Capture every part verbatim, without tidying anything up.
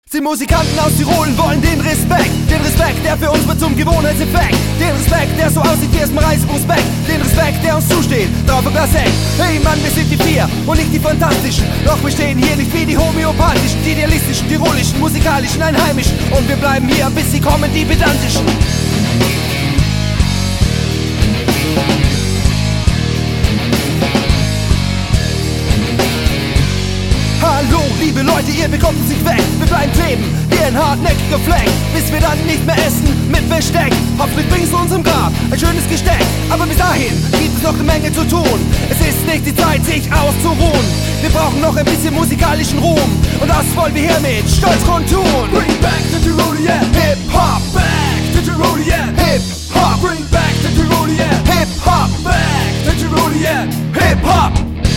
Sie Musikanten aus Tirol wollen den Respekt. Den Respekt, der für uns wird zum Gewohnheitseffekt. Den Respekt, der so aussieht wie erstmal Reiseprospekt. Den Respekt, der uns zusteht, drauf ein Glas Heck. Hey Mann, wir sind die vier und nicht die Fantastischen. Doch wir stehen hier nicht wie die homöopathischen, die idealistischen, tirolischen, musikalischen, einheimischen. Und wir bleiben hier, bis sie kommen, die pedantischen. Hallo, liebe Leute, ihr bekommt uns nicht weg. Wir bleiben kleben, wie ein hartnäckiger Fleck, bis wir dann nicht mehr essen mit Besteck. Hoffentlich bringst du uns im Grab ein schönes Gesteck. Aber bis dahin gibt es noch eine Menge zu tun. Es ist nicht die Zeit, sich auszuruhen. Wir brauchen noch ein bisschen musikalischen Ruhm. Und das wollen wir hiermit stolz kundtun. Bring back the Tyrolean Hip-Hop, back the Tyrolean Hip-Hop, Bring back the Tyrolean Hip-Hop, back the Tyrolean Hip-Hop.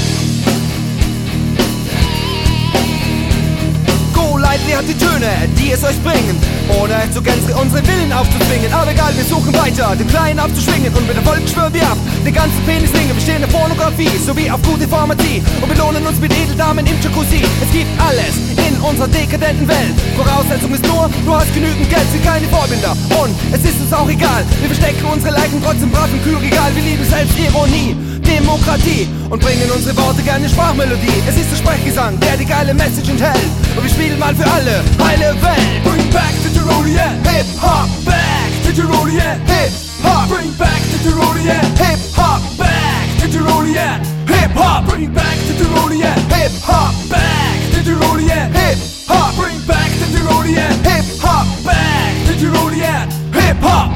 Ihr habt die Töne, die es euch bringen, ohne zu gänzlich unseren Willen aufzuzwingen. Aber egal, wir suchen weiter, den Kleinen aufzuschwingen. Und mit Erfolg schwören wir ab, den ganzen Penislinge. Wir stehen auf Pornografie, sowie auf gute Pharmazie und belohnen uns mit Edeldamen im Jacuzzi. Es gibt alles in unserer dekadenten Welt. Voraussetzung ist nur, du hast genügend Geld, sind keine Vorbilder. Und es ist uns auch egal, wir verstecken unsere Leichen trotzdem brav im Kühlregal. Wir lieben Selbstironie, Demokratie und bringen unsere Worte gerne in Sprachmelodie. Es ist der Sprechgesang, der die geile Message enthält. Und wir spielen mal für alle, heile Welt. Bring back the Tyrolean Hip-Hop, back the Tyrolean Hip-Hop, Bring back the Tyrolean Hip-Hop, back the Tyrolean Hip-Hop, Bring back the Tyrolean Hip-Hop, back the Tyrolean Hip-Hop, Bring back the Tyrolean Hip-Hop, back the Tyrolean Hip-Hop.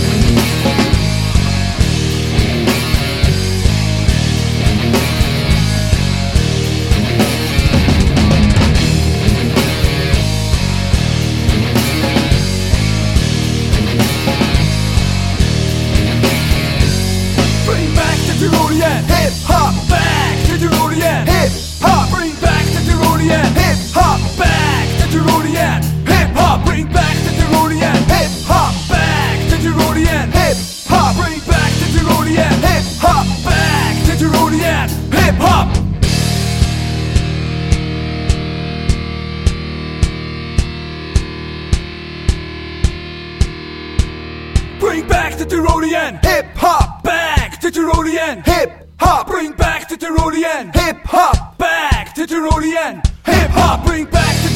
Tyrolean Hip-Hop, back the Tyrolean Hip-Hop, Bring back the Tyrolean Hip-Hop, back the Tyrolean Hip-Hop, Bring back the Tyrolean Hip-Hop, back the Tyrolean Hip-Hop, Bring back the Tyrolean Hip-Hop, back the Tyrolean Hip-Hop. Bring back the Tyrolean Hip-Hop, back the Tyrolean Hip-Hop, Bring back the Tyrolean Hip-Hop, back the Tyrolean Hip-Hop, Bring back the